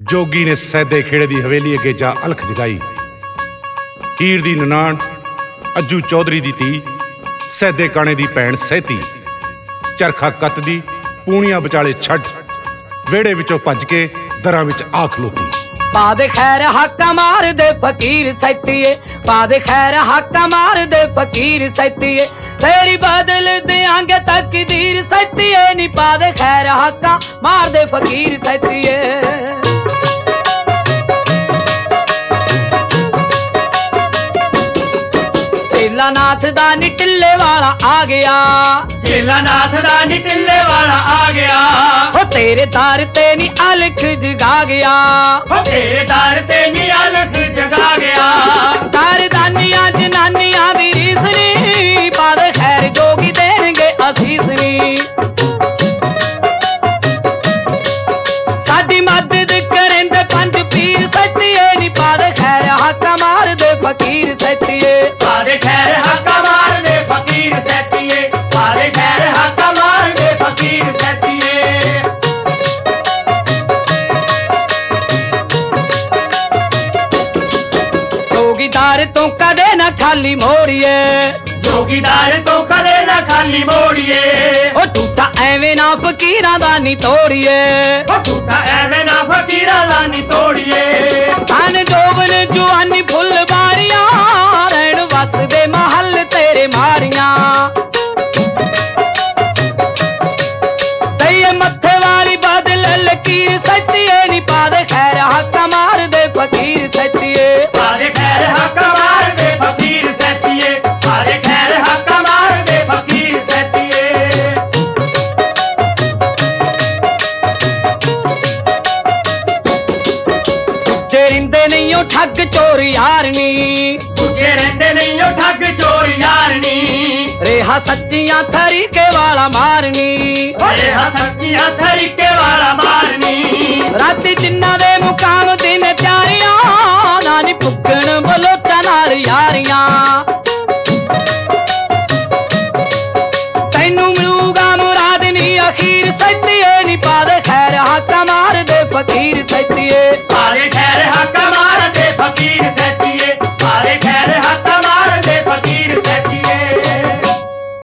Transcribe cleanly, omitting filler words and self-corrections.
जोगी ने सैदे खेड़े दी हवेली अगे जा अलख जगाई। हीर दी ननाण अज्जू चौधरी दी धी, सैदे काणे दी भैण सहती, चरखा कत दी पूणियां विचाले छड्ड वेड़े विचों भज के दरां विच आ खलोती। पा दे खैर हाका मार दे फकीर सैतीए, पा दे खैर हाका मार दे फकीर सैतीए, तेरी बदल देंगे तकदीर सैतीए नी। पा दे खैर हाका मार दे फकीर सैतीए। चेला नाथ दा नी टिल्ले वाला आ गया, चेला नाथ दा नी टिल्ले वाला आ गया। ओ तेरे दर ते नी अलख जगा गया, ओ तेरे दर ते नी अलख जगा गया। दर दानियां जनानियां दी रीस नी, पा दे खैर जोगी देणगे असीस नी। साडी मदद करेंदे पंज पीर सैतीए नी। पा दे खैर हाका मार दे फकीर सैतीए। पा दे खैर हाका मार दे फकीर सैतीए, पा दे खैर हाका मार दे फकीर सैतीए। जोगीदार तो कदे ना खाली मोड़िए, जोगीदार तो कदे ना खाली मोड़िए। ओ झूठा एवें ना फकीरां दा नी तोड़िए, ओ झूठा एवें ना फकीरां दा नी तोड़िए। धन जोबन जुआनी फुल बाड़ियां, रहन वसदे महल तेरे माड़ियां। दइए मत्थे वाली बदल लकीर सैतीए नी। पा दे खैर हाका मार दे फकीर सैतीए। पा दे खैर हाका मार दे फकीर सैतीए, पा दे खैर हाका मार दे फकीर सैतीए। तुझे रिंदे नहीं ओ ठग चोर यारनी, तुझे रहंदे नहीं ओ ठग चोर यारनी। रेहा सच्चियां तरीके वाला मारनी, ओए हा सच्चियां तरीके वाला मारनी। राती जिन्ना दे मुकाम दिन प्यारियां, नानी पुगण बलोचा नाल यारियां।